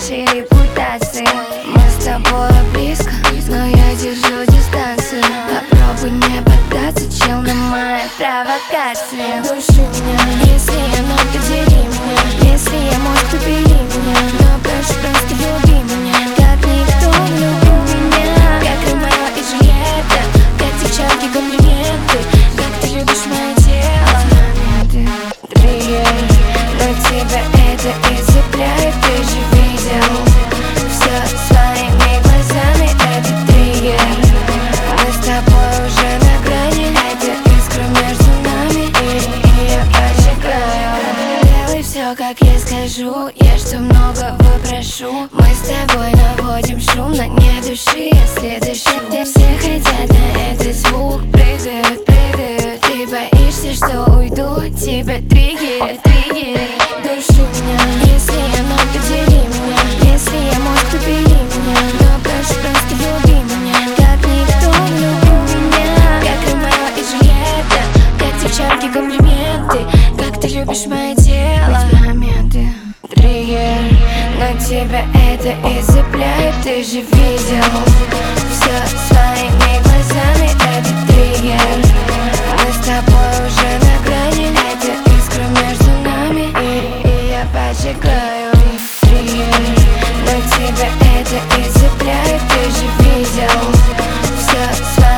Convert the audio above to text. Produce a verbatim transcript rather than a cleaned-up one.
нашей репутации. Мы с тобой близко, но я держу дистанцию. Попробуй не поддаться, чел, на мои провокации. Души меня, если я мог, подели меня. Если я мог, то бери меня. Но прошу, просто люби меня, как никто любил меня. Как Ромео и Джульетта, как девчонки комплименты. Как ты любишь мое тело. Моменты, триггер, но тебя это и цепляет. Ты же видел все своими глазами, это триггер. Мы с тобой уже на грани, это искра между нами, и, и я поджигаю. Делай все, как я скажу, я что много выпрошу. Мы с тобой наводим шум, но не души, если дышу. Все хотят на этот звук, прыгают, прыгают. Ты боишься, что уйду, тебя триггерит, триггерит. Души меня, если я мог, подели меня. Если я мог, то бери меня. Но прошу, просто люби меня, как никто любил меня. Как Ромео и Джульетта, как девчонки комплименты. Как ты любишь мое тело. Моменты, триггер, но тебя это и цепляет. Ты же видел все своими глазами, это триггер. Мы с тобой уже на грани, это искра между нами, и, и я поджигаю. Триггер, но тебя это и цепляет. Ты же видел все своими